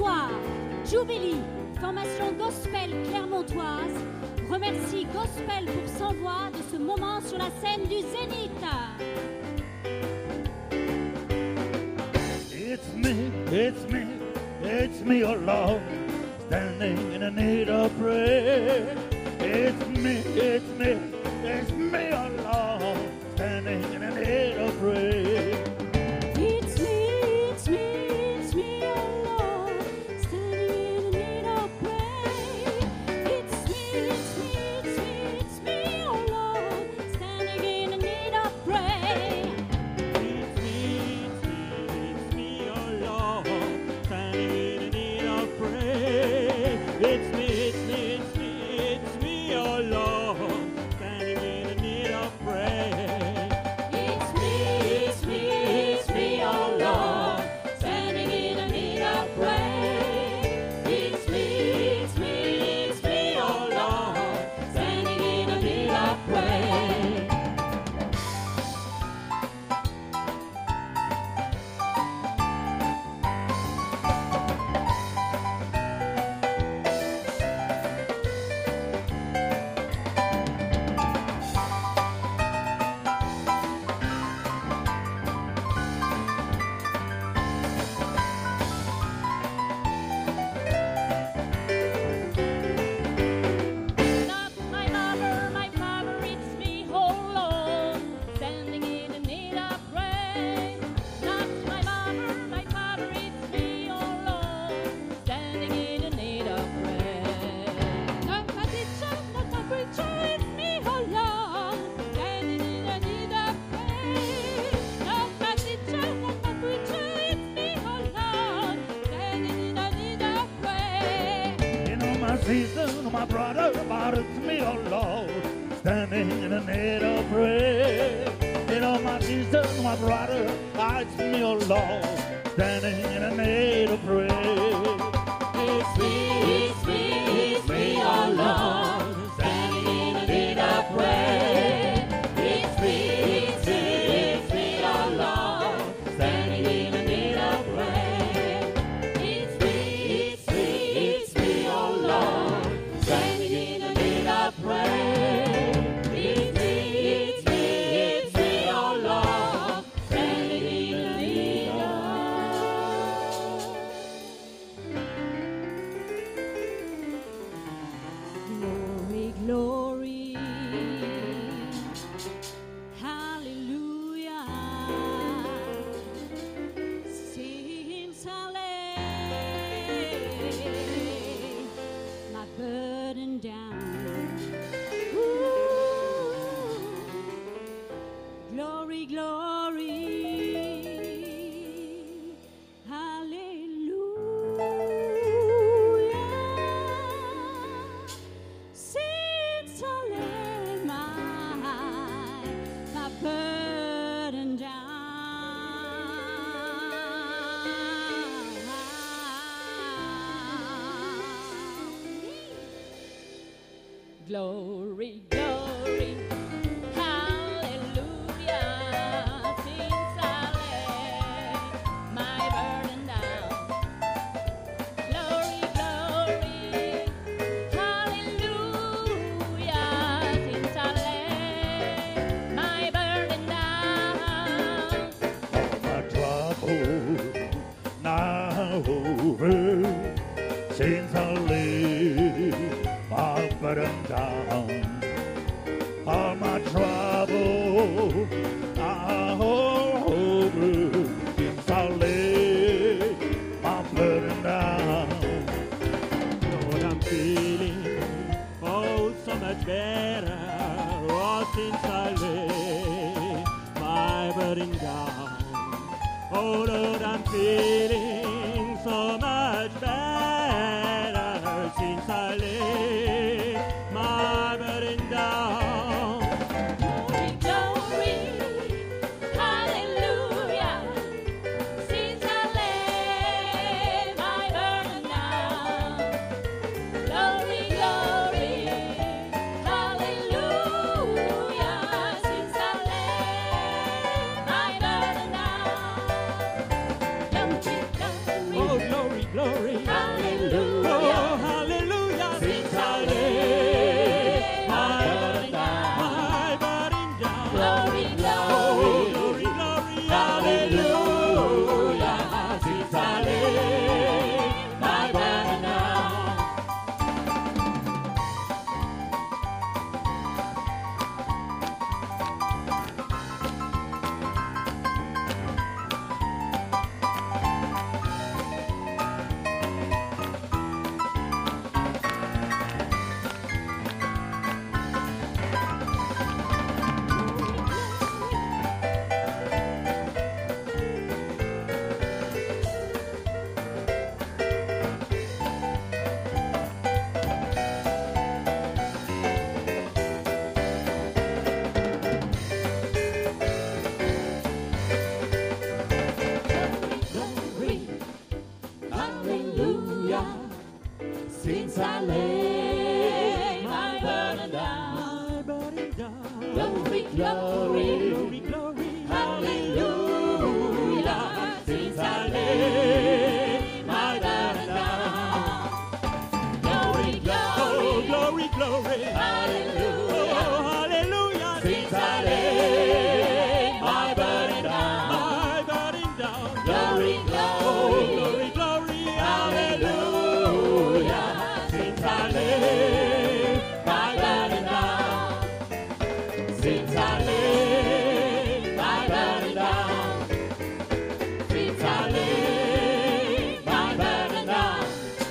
soir, Jubilee, formation gospel clermontoise, remercie Gospel pour 100 voix de ce moment sur la scène du Zénith. It's me, it's me, it's me, oh Lord, standing in the need of prayer. It's me, it's me, it's me, oh Lord, standing in the need of prayer. It's me, it's me, it's me, oh Lord, standing in the need of prayer. It's me, it's me, it's me, it's me, oh Lord, standing in the need of prayer. It's me, it's me, oh Lord, standing in the need of prayer. It's me, it's me, it's me, it's me, oh Lord, standing in the need of prayer. It's me, it's me, it's me, oh Lord, standing in the need of prayer. It's me, it's me, it's me, oh Lord, standing in the need of prayer. Not my mother, my father, it's me, oh Lord, standing in the need of prayer. Not my mother, my father, it's me, oh Lord, standing in the need of prayer. Not my teacher, not my preacher, it's me, oh Lord, standing in the need of prayer. Not my teacher, not my preacher, it's me, oh Lord, standing in the need of prayer. You know my sister, my brother, but it's me, oh Lord, standing in the need of prayer. You know my sister, my brother, it's me, oh Lord, standing in the need of prayer. It's me, it's me, it's me, oh Lord, standing in the need of prayer. It's me, it's me, it's me, oh Lord, standing in the need of prayer. It's me, it's me, it's me, oh Lord, standing in the need of prayer. It's me, it's me, it's me, oh Lord, standing in the need of Glory, glory, hallelujah. Since I laid my burden down, ooh, glory, glory, hallelujah. Since I laid my burden down. Glory, glory, hallelujah. Since I laid my burden down. Glory, glory, hallelujah. Since I laid my burden down. My trouble now over, since I laid my burden down. All my trouble now over, since I laid my burden down. Lord, I'm feeling oh so much better. Oh, since I laid my burden down. Oh Lord, I'm feeling so much better since I laid my burden down. Glory, glory, hallelujah. Since I laid my burden down. Glory, glory, hallelujah. Since I laid my burden down. Don't you glory, Oh, glory. glory, glory, Hallelujah. Since I laid my burden down, since I laid my burden down, since I laid my burden down.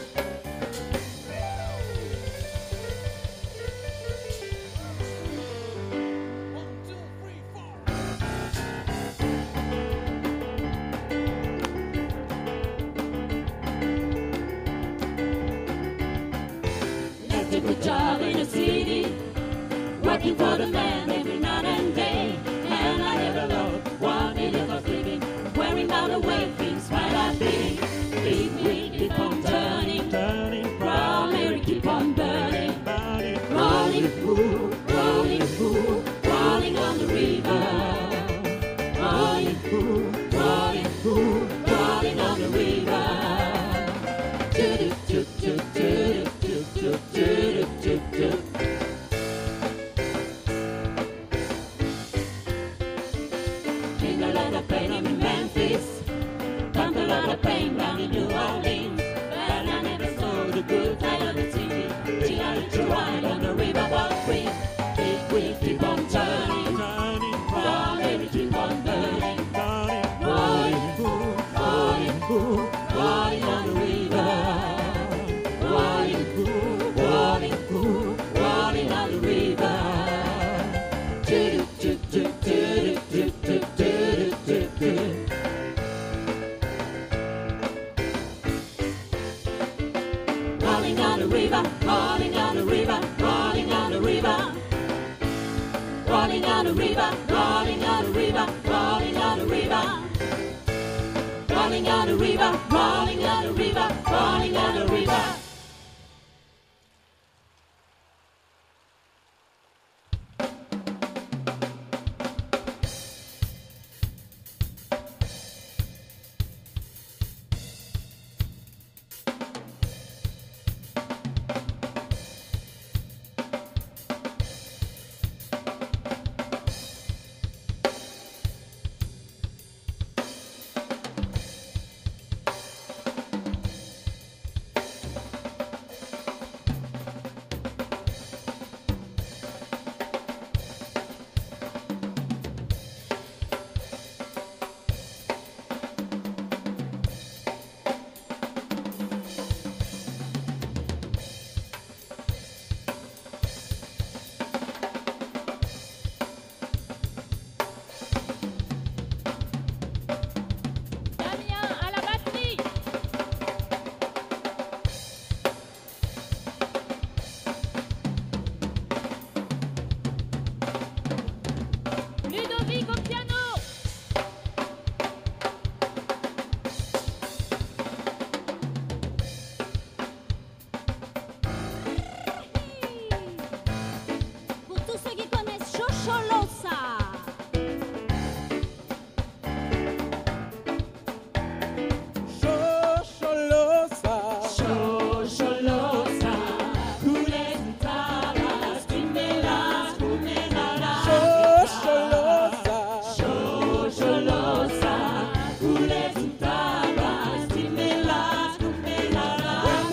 Left a good job in the city, working for the man every night and day. And I never loved one minute of living, wearing out away things while I'm bleeding. Big wheel keep on turning, Turning brown Mary keep on burning. burning, Rolling pool, rolling pool, rolling on the river. Rolling pool, rolling pool, rolling on the river. Toot toot toot toot toot toot toot toot toot. In a lot of pain in Memphis, found a lot of pain down in New Orleans. But I never saw the good side of the city. Till I hit a ride on the riverboat creek. Big wheel keep on turning, turning, brown baby keep on burning. burning, Rolling pool, rolling pool, rolling on the river. Rolling pool, rolling pool, rolling on the river. Toot toot toot toot toot toot toot toot toot. Rolling on the river, rolling on the river, rolling on the river. Rolling on the river, rolling on the river, rolling on the river. Rolling on the river, rolling on the river, rolling on the river. Damien à la batterie. Ludovic au piano. Pour tous ceux qui connaissent Chocholosa. Shosholosa, Xoxolosa, cules tabas, timelas, cumenalas. Shosholosa, Xoxolosa, cules tabas, timelas, cumenalas.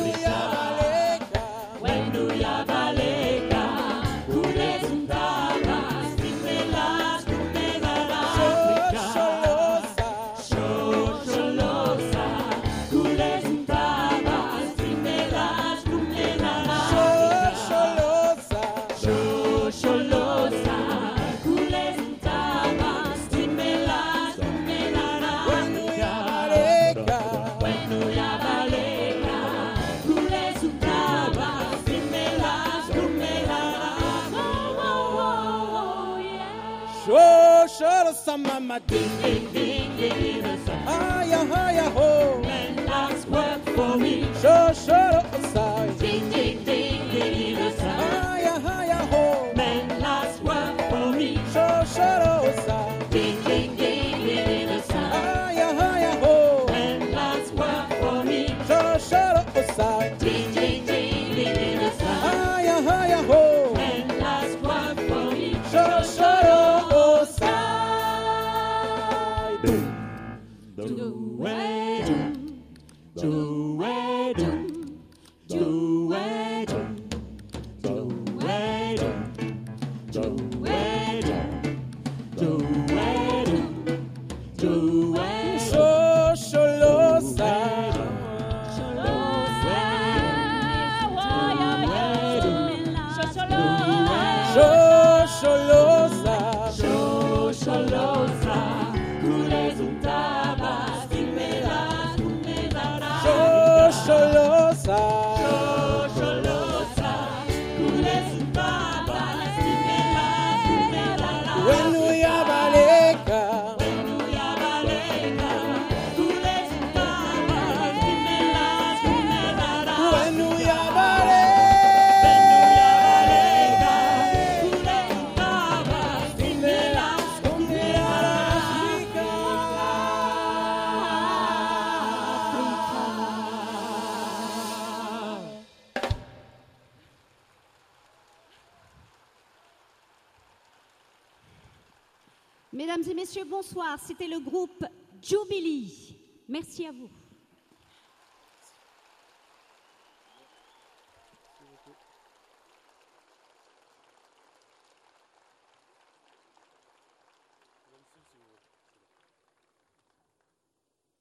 Wenu ya balega, Cules tabas, timelas, cumenalas. Shosholosa, Xoxolosa, cules tabas, timelas, cumenalas. Shosholosa, Xoxolosa, cules tabas, timelas, cumenalas. Wenu ya balega, Wenu ya balega, cules tabas, timelas, cumenalas. Oh, oh, oh, oh, yeah. Shosholosa mama Ding, ding, ding, ding, ding, Haya haya ho, men last work for me. Shosholosa, Ding, ding, ding, ding, ding, Haya haya ho, men last work for me. Shosholosa, Ding, ding, ding, ding, ding, Haya haya ho, men last work for me. Shosholosa, Ding, ding, ding, ding, ding, Haya haya ho, men last work for me. Shosholosa. Do. Mesdames et messieurs, bonsoir. C'était le groupe Jubilee. Merci à vous.